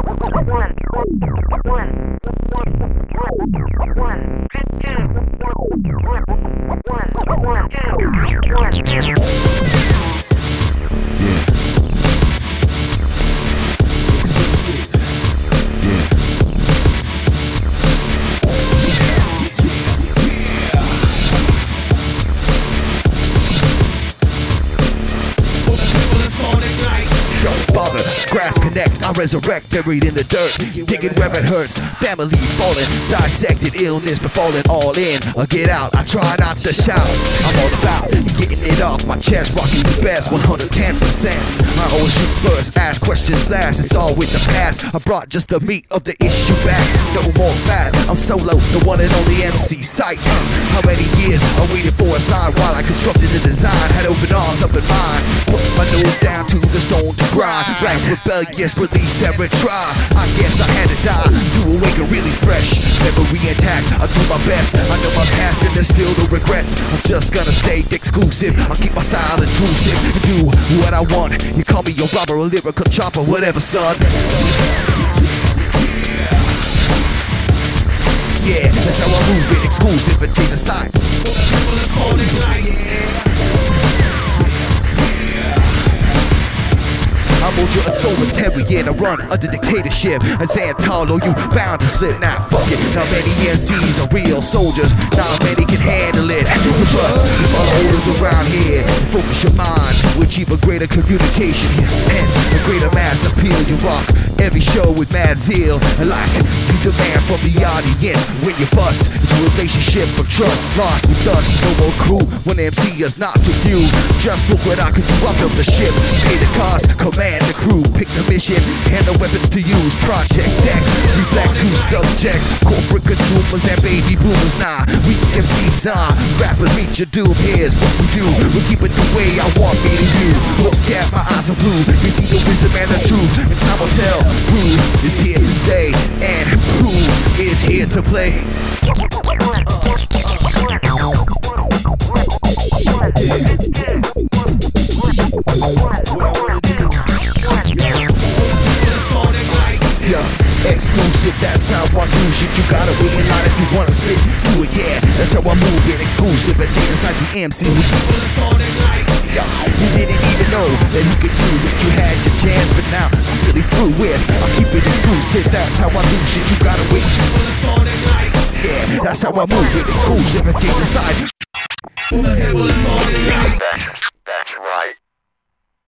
Grass connect, I resurrect, buried in the dirt, digging where it hurts. Family falling, dissected, illness befalling, all in or get out. I try not to shout, I'm all about getting it off my chest, rocking the best 110%. I always shoot first, ask questions last, it's all with the past. I brought just the meat of the issue back, no more fat. I'm solo, the one and only MC Sight. How many years I waited for a sign while I constructed the design, had open arms up in mind, put my nose down to the stone to grind. Rap rebellious, release and retry. I guess I had to die to awaken really fresh. Memory intact, I do my best. I know my past and there's still no regrets. I'm just gonna stay exclusive. I'll keep my style intrusive and do what I want. You call me a robber, a lyrical chopper, whatever, son. Yeah, that's how I move it, exclusive and change the side. I'm your authoritarian, I run under dictatorship. As Antalo, you bound to slip. Now fuck it, not many MCs are real soldiers. Not many can handle it. To the trust, the followers around here. Focus your mind to achieve a greater communication. Hence, a greater mass appeal. You rock every show with mad zeal. And like you demand from the audience when you bust. It's a relationship of trust. Lost with dust, no more crew. When MC is not to view. Just look what I can do. I built the ship, pay the cost, command the crew, pick the mission, and the weapons to use. Project X, reflects who subjects, corporate consumers and baby boomers. Nah, we MCs are rappers meet your doom. Here's what we do, we keep it the way I want me to do. Look at my eyes are blue, you see the wisdom and the truth. And time will tell who is here to stay and who is here to play. Exclusive, that's how I do shit. You gotta wait in line if you wanna spit. Do it, yeah, that's how I move it. Exclusive, and change inside the MC. Yeah, you didn't even know that you could do it. You had your chance, but now I'm really through with. I'll keep it exclusive, that's how I do shit. You gotta wait. Yeah, that's how I move it. Exclusive, and change inside.